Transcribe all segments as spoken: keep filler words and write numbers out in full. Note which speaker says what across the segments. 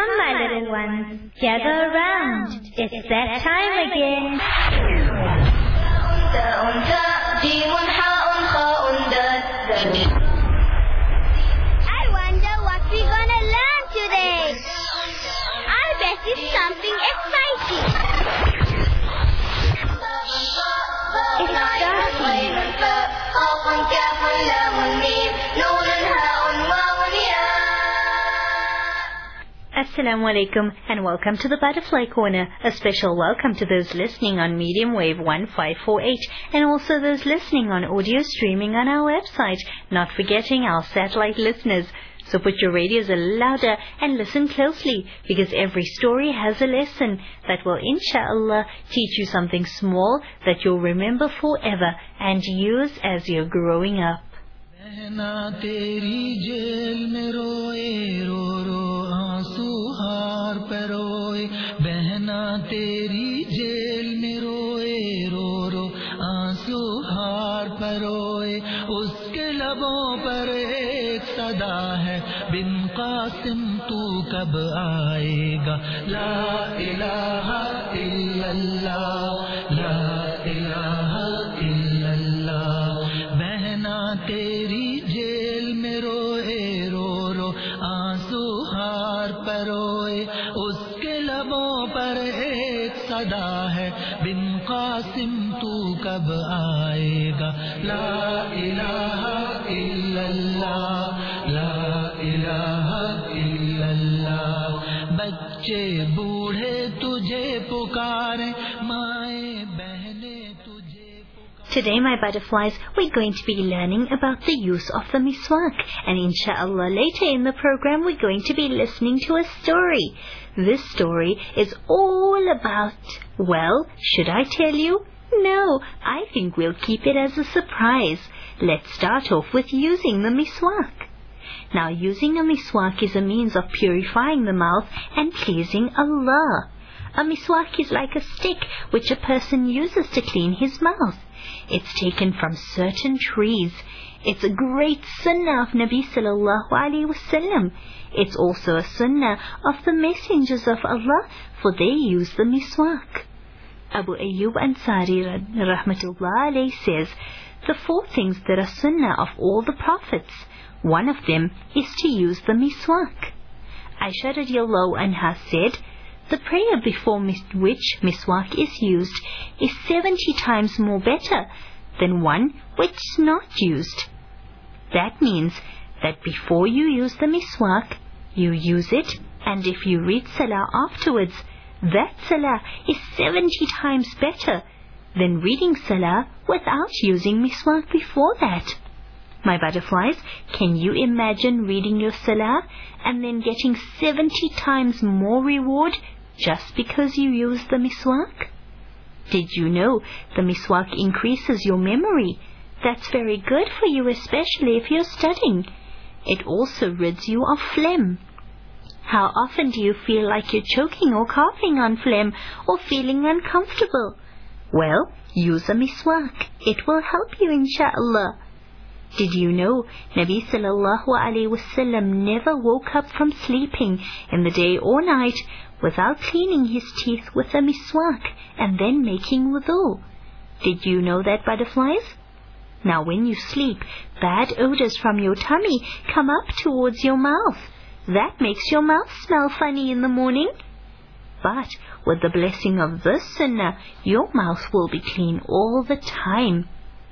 Speaker 1: Come, my little ones, gather around. It's that time again.
Speaker 2: I wonder what we're gonna learn today. I bet it's something exciting.
Speaker 1: It's starting. Assalamu alaikum and welcome to the Butterfly Corner. A special welcome to those listening on medium wave one five four eight and also those listening on audio streaming on our website, not forgetting our satellite listeners. So put your radios a little louder and listen closely, because every story has a lesson that will inshallah teach you something small that you'll remember forever and use as you're growing up.
Speaker 3: बहना तेरी jail में रोए रो रो आंसू हार पे रोए बहना तेरी जेल में रोए रो रो आंसू हार पे रोए उसके लबों पर एक सदा है बिन कासिम तू कब आएगा ला इलाहा इल्लल्लाह ला इलाहा इल्लल्लाह बहना तेरी जेल में रोए रो रो आंसू हार पर रोए उसके लबों पर एक सदा है बिन कासिम तू कब आएगा ला इलाहा इल्लल्लाह ला इलाहा इल्लल्लाह बच्चे बूढ़े तुझे पुकारे माए बहने तुझे
Speaker 1: Today, my butterflies, we're going to be learning about the use of the miswak, and inshallah later in the program we're going to be listening to a story. This story is all about, well, should I tell you? No, I think we'll keep it as a surprise. Let's start off with using the miswak. Now, using a miswak is a means of purifying the mouth and pleasing Allah. A miswak is like a stick which a person uses to clean his mouth. It's taken from certain trees. It's a great sunnah of Nabi sallallahu alayhi wasallam. It's also a sunnah of the messengers of Allah, for they use the miswak. Abu Ayyub Ansari rahmatullah alayhi says, the four things that are sunnah of all the prophets, one of them is to use the miswak. Aisha radiallahu anha said, the prayer before which miswak is used is seventy times more better than one which is not used. That means that before you use the miswak, you use it, and if you read salah afterwards, that salah is seventy times better than reading salah without using miswak before that. My butterflies, can you imagine reading your salah and then getting seventy times more reward just because you use the miswak? Did you know the miswak increases your memory? That's very good for you, especially if you're studying. It also rids you of phlegm. How often do you feel like you're choking or coughing on phlegm or feeling uncomfortable? Well, use a miswak. It will help you, inshallah. Did you know Nabi sallallahu alayhi wasallam never woke up from sleeping in the day or night without cleaning his teeth with a miswak and then making wudu? Did you know that, butterflies? Now when you sleep, bad odors from your tummy come up towards your mouth. That makes your mouth smell funny in the morning. But with the blessing of this sunnah, your mouth will be clean all the time.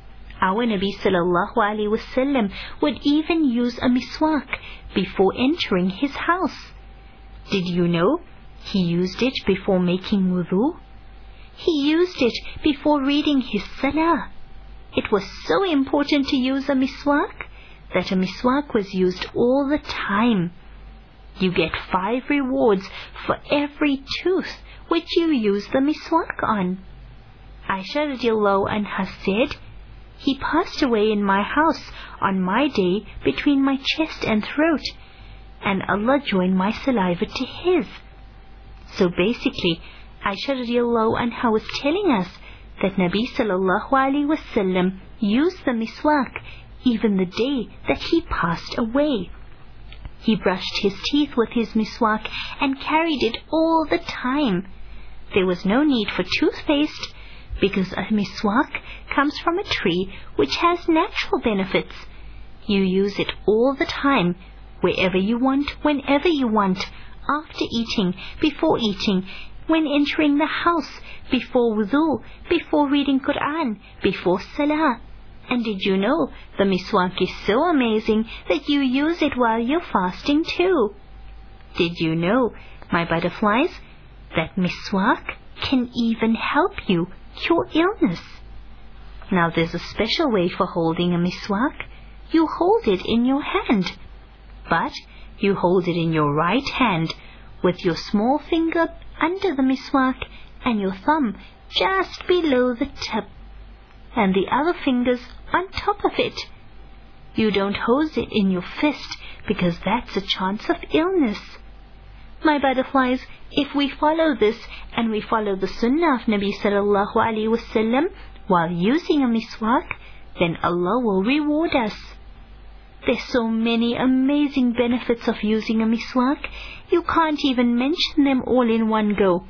Speaker 1: Our Nabi sallallahu alayhi wasallam would even use a miswak before entering his house. Did you know he used it before making wudu? He used it before reading his salah. It was so important to use a miswak that a miswak was used all the time. You get five rewards for every tooth which you use the miswak on. Aisha radiallahu anha said, he passed away in my house on my day between my chest and throat, and Allah joined my saliva to his. So basically, Aisha radiallahu anha was telling us that Nabi sallallahu alayhi wasallam used the miswak even the day that he passed away. He brushed his teeth with his miswak and carried it all the time. There was no need for toothpaste, because a miswak comes from a tree which has natural benefits. You use it all the time, wherever you want, whenever you want, after eating, before eating, when entering the house, before wudu, before reading Quran, before salah. And did you know the miswak is so amazing that you use it while you're fasting too? Did you know, my butterflies, that miswak can even help you cure illness? Now there's a special way for holding a miswak. You hold it in your hand, but you hold it in your right hand with your small finger under the miswak and your thumb just below the tip, and the other fingers on top of it. You don't hold it in your fist, because that's a chance of illness. My butterflies, if we follow this and we follow the sunnah of Nabi sallallahu alaihi wasallam while using a miswak, then Allah will reward us. There's so many amazing benefits of using a miswak, you can't even mention them all in one go.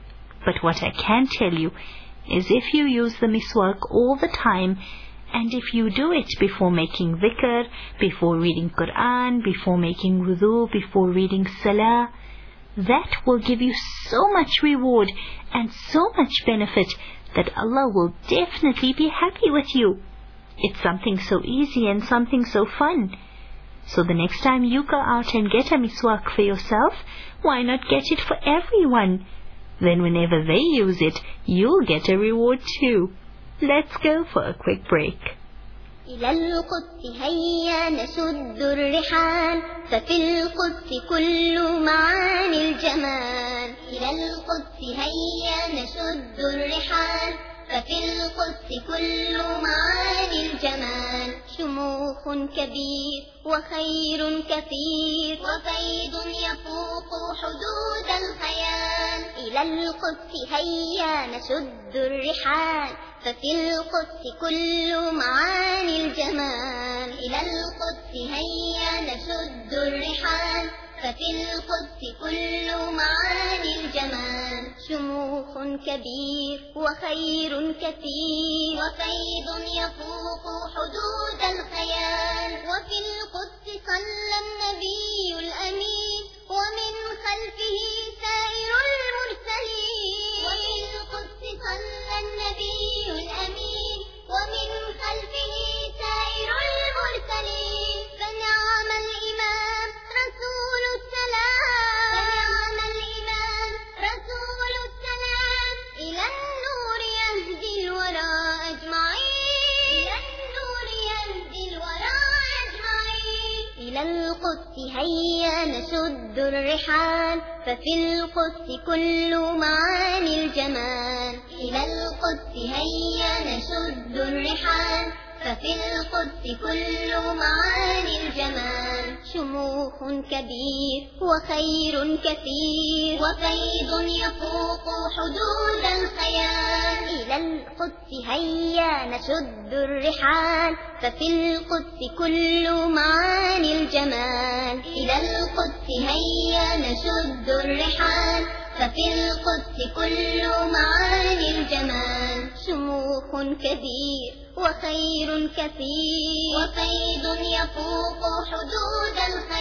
Speaker 1: But what I can tell you is, if you use the miswak all the time, and if you do it before making dhikr, before reading Quran, before making wudu, before reading salah, that will give you so much reward and so much benefit that Allah will definitely be happy with you. It's something so easy and something so fun. So the next time you go out and get a miswak for yourself, why not get it for everyone? Then whenever they use it, you'll get a reward too. Let's go for a quick break.
Speaker 2: إلى القدس هيا نشد الرحال ففي القدس كل معاني الجمال. إلى القدس هيا نشد الرحال ففي القدس كل معاني الجمال. شموخ كبير وخير كثير وفيض يفوق حدود الخيال. إلى القدس هيا نشد الرحال ففي القدس كل معاني الجمال. إلى القدس هيا نشد الرحال ففي القدس كل معاني الجمال. شموخ كبير وخير كثير وفيض يفوق حدود الخيال. وفي القدس صلى النبي الأمين ومن خلفه سائر المرسلين. وفي القدس صلى النبي الأمين ومن خلفه سائر المرسلين. فنعم الإمام رسول السلام. فنعم الإمام رسول السلام. إلى النور يهدي الورى أجمعين. إلى النور يهدي الورى أجمعين. إلى القدس هيا نشد الرحال ففي القدس كل معاني الجمال. إلى القدس هيا نشد الرحال ففي القدس كل معاني الجمال. شموخ كبير وخير كثير وفيض يفوق حدود الخيال. إلى القدس هيا نشد الرحال ففي القدس كل معاني الجمال. إلى القدس هيا نشد الرحال ففي القدس كل معاني الجمال. شموخ كبير وخير كثير وفيض يفوق حدود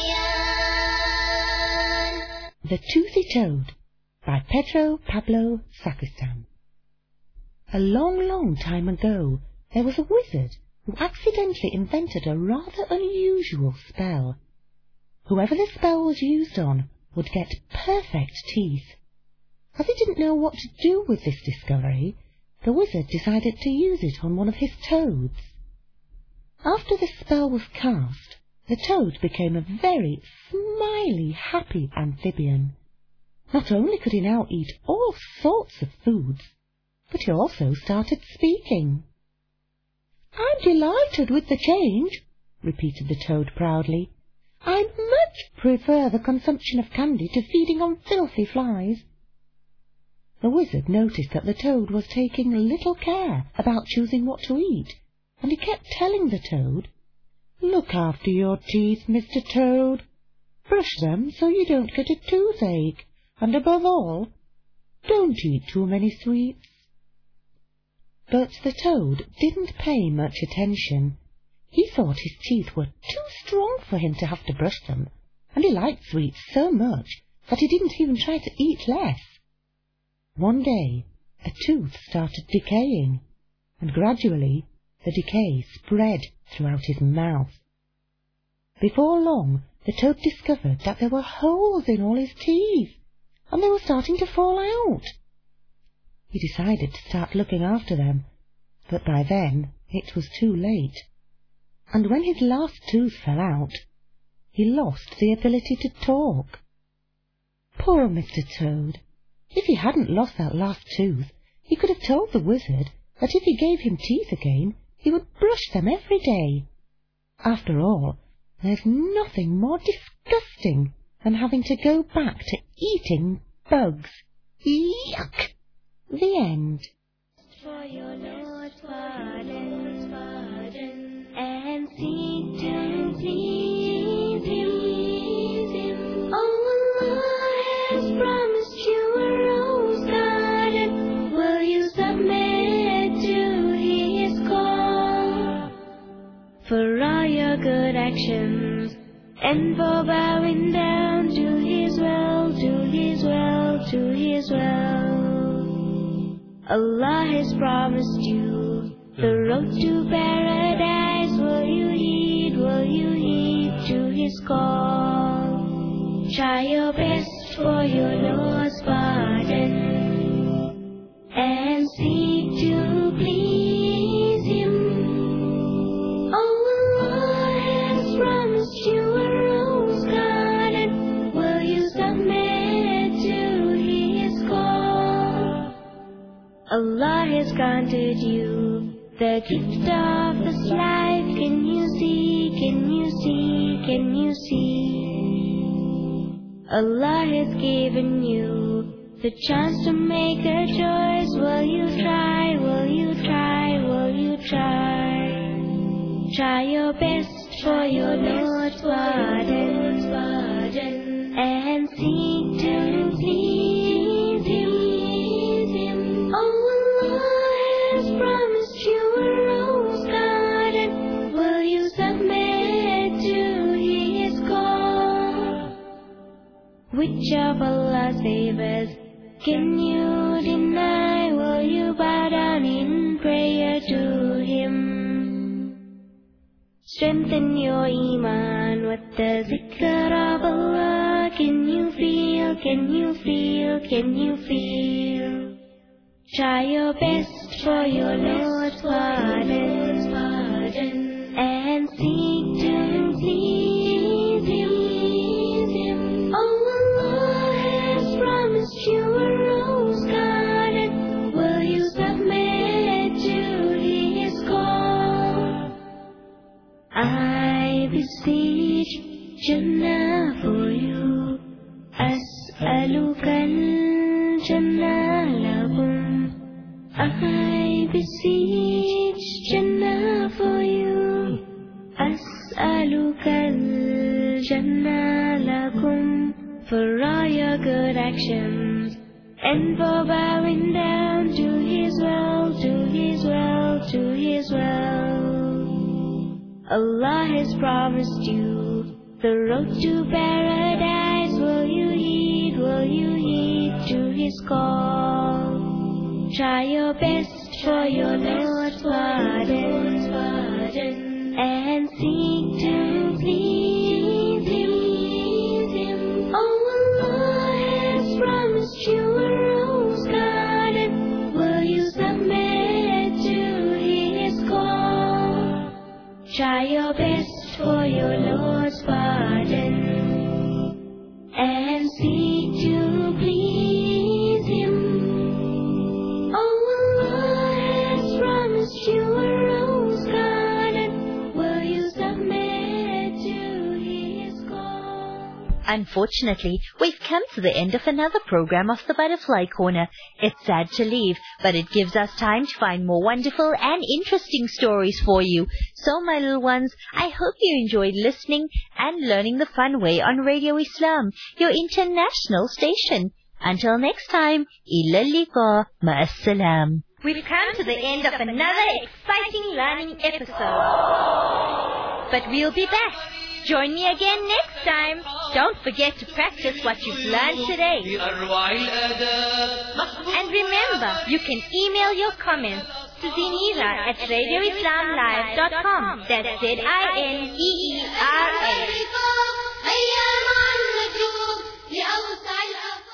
Speaker 2: الخيال.
Speaker 4: The Toothy Toad by Pedro Pablo Sacristan. A long, long time ago, there was a wizard who accidentally invented a rather unusual spell. Whoever the spell was used on would get perfect teeth. As he didn't know what to do with this discovery, the wizard decided to use it on one of his toads. After the spell was cast, the toad became a very smiley, happy amphibian. Not only could he now eat all sorts of foods, but he also started speaking. "I'm delighted with the change," repeated the toad proudly. "I much prefer the consumption of candy to feeding on filthy flies." The wizard noticed that the toad was taking little care about choosing what to eat, and he kept telling the toad, "Look after your teeth, Mister Toad. Brush them so you don't get a toothache, and above all, don't eat too many sweets. But the toad didn't pay much attention. He thought his teeth were too strong for him to have to brush them, and he liked sweets so much that he didn't even try to eat less. One day, a tooth started decaying, and gradually the decay spread throughout his mouth. Before long, the toad discovered that there were holes in all his teeth, and they were starting to fall out. He decided to start looking after them, but by then it was too late, and when his last tooth fell out, he lost the ability to talk. Poor Mister Toad! If he hadn't lost that last tooth, he could have told the wizard that if he gave him teeth again, he would brush them every day. After all, there's nothing more disgusting than having to go back to eating bugs. Yuck! The end.
Speaker 2: For your Lord's pardon, pardon, and seek to please Him. Oh, Allah has promised you a rose garden. Will you submit to His call? For all your good actions, and for bowing down to His will, to His will, to His will. Allah has promised you the road to paradise. Will you heed, will you heed to His call? Try your best for your Lord's pardon, and seek to please Him. Oh, Allah has promised you a rose garden. Will you submit to His call? Allah has granted you the gift of this life. Can you see, can you see, can you see? Allah has given you the chance to make a choice. Will you try, will you try, will you try? Try your best for your Lord's pardon, pardon, and seek to please Him. Oh, Allah has promised you a rose garden. Will you submit to His call? Which of Allah's favors can you deny? Will you bow down in prayer to Him? Strengthen your iman with the zikr of Allah. Can you feel, can you feel, can you feel? Try your best for your Lord's pardon, pardon, and seek to please Him. Oh, Allah has promised you a rose garden. Will you submit to His call? I beseech Jannah for you. As'aluka al-Jannah lakum. I beseech Jannah for you. As'aluka al-Jannah lakum. For all your good actions, and for bowing down to His will, to His will, to His will. Allah has promised you the road to paradise. Will you heed, will you heed to His call? Try your best for your Lord's pardon, pardon, and seek to please Him. Oh, Allah has promised you a rose garden. Will you submit to His call? Try your best for your Lord's pardon, and seek to please Him. Oh, Allah has promised you a rose garden. Will you submit?
Speaker 1: Unfortunately, we've come to the end of another program of the Butterfly Corner. It's sad to leave, but it gives us time to find more wonderful and interesting stories for you. So, my little ones, I hope you enjoyed listening and learning the fun way on Radio Islam, your international station. Until next time, ila liqa, ma'assalam. We've come to the end of another exciting learning episode. But we'll be back. Join me again next time. Don't forget to practice what you've learned today. And remember, you can email your comments to Zinera at radio islam live dot com. That's Z I N E E R A.